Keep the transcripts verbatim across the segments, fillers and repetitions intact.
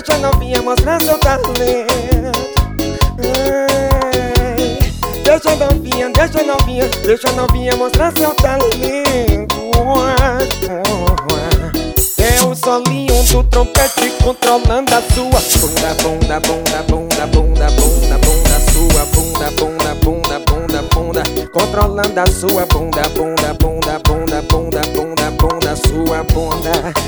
deixa a novinha mostrar seu talento. Ai, deixa a novinha, deixa a novinha, deixa a novinha mostrar seu talento. É o solinho do trompete controlando a sua bunda, bunda, bunda, bunda, bunda, bunda, bunda, sua bunda, bunda, bunda, bunda, bunda, controlando a sua bunda, bunda, bunda, bunda, bunda, bunda, bunda, sua bunda.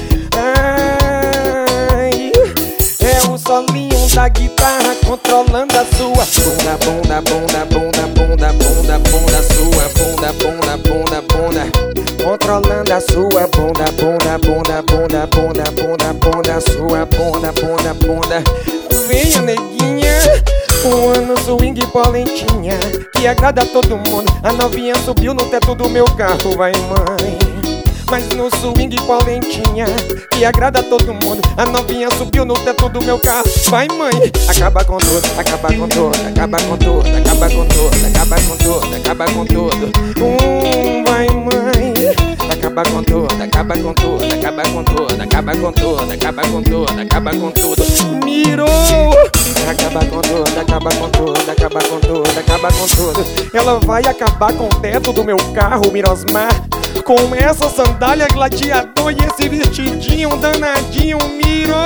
Ai, é o solinho da guitarra controlando a sua bunda, bunda, bunda, bunda, bunda, bunda, bunda, sua bunda, bunda, bunda, bunda, controlando a sua bunda, bunda, bunda, bunda, bunda, bunda, bunda, sua bunda, bunda, bunda. Venha, neguinha, um ano swing polentinha que agrada a todo mundo. A novinha subiu no teto do meu carro, vai mãe. Mas no swing polentinha que agrada a todo mundo. A novinha subiu no teto do meu carro, vai mãe. Acaba com tudo, acaba com tudo, acaba com tudo, acaba com tudo, acaba com tudo, acaba com tudo. Hum, vai mãe. Acaba com tudo, acaba com tudo, acaba com tudo, acaba com tudo, acaba com tudo, acaba com tudo. Mirou! Acaba com tudo, acaba com tudo, acaba com tudo, acaba com tudo. Ela vai acabar com o teto do meu carro, Mirosmar, com essa sandália gladiador e esse vestidinho danadinho, mirou!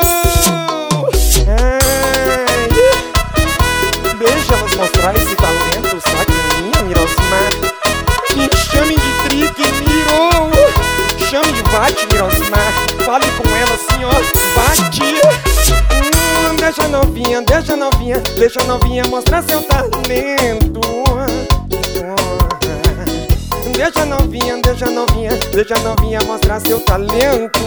Ai, deixa elas mostrar esse talento, saquinha, Mirosmar. Me chame de trique, mirou! Chame de bate, Mirosmar. Fale com ela assim, ó, bate. Hum, deixa a novinha, deixa a novinha, deixa a novinha mostrar seu talento. Deixa a novinha, deixa a novinha, deixa a novinha mostrar seu talento.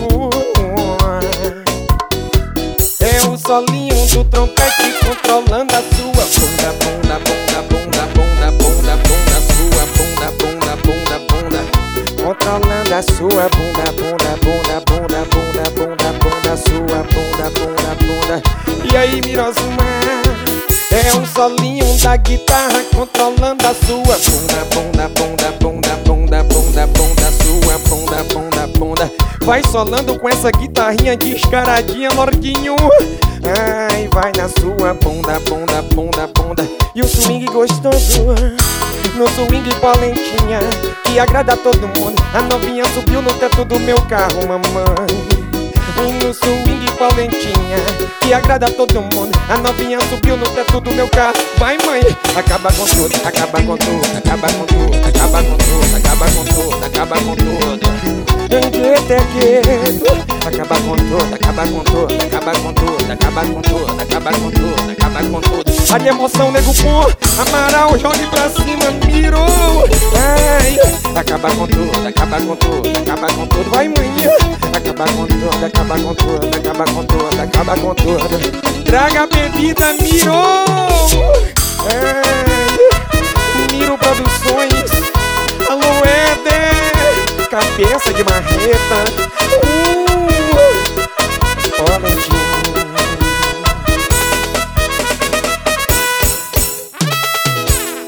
É o solinho do trompete controlando a sua bunda, bunda, bunda, bunda, bunda, bunda, bunda, sua bunda, bunda, bunda, bunda, controlando a sua bunda, bunda, bunda, bunda, bunda, bunda, bunda, sua bunda, bunda, bunda. E aí, Mirosmar? É o solinho da guitarra controlando a sua bunda, bunda, bunda, bunda, bunda, bunda, bunda, sua bunda, bunda, bunda. Vai solando com essa guitarrinha descaradinha, lordinho. Ai, vai na sua bunda, bunda, bunda, bunda. E o swing gostoso, no swing polentinha que agrada a todo mundo. A novinha subiu no teto do meu carro, mamãe. E no swing polentinha que agrada a todo mundo. A novinha subiu no teto do meu carro, vai mãe. Acaba com tudo, acaba com tudo, acaba com tudo, acaba com tudo, acaba com tudo, acaba com tudo. Acaba com tudo, acaba com tudo, acaba com tudo, acaba com tudo, acaba com tudo, acaba com tudo. A de emoção, nego pô, Amaral, jogue pra cima, mirou. Ai, acaba com tudo, acaba com tudo, acaba com tudo, vai manhã. Acaba com tudo, acaba com tudo, acaba com tudo, acaba com tudo. Traga a bebida, mirou. Ai, Miro Produções. Alô, Éder, cabeça de marreta.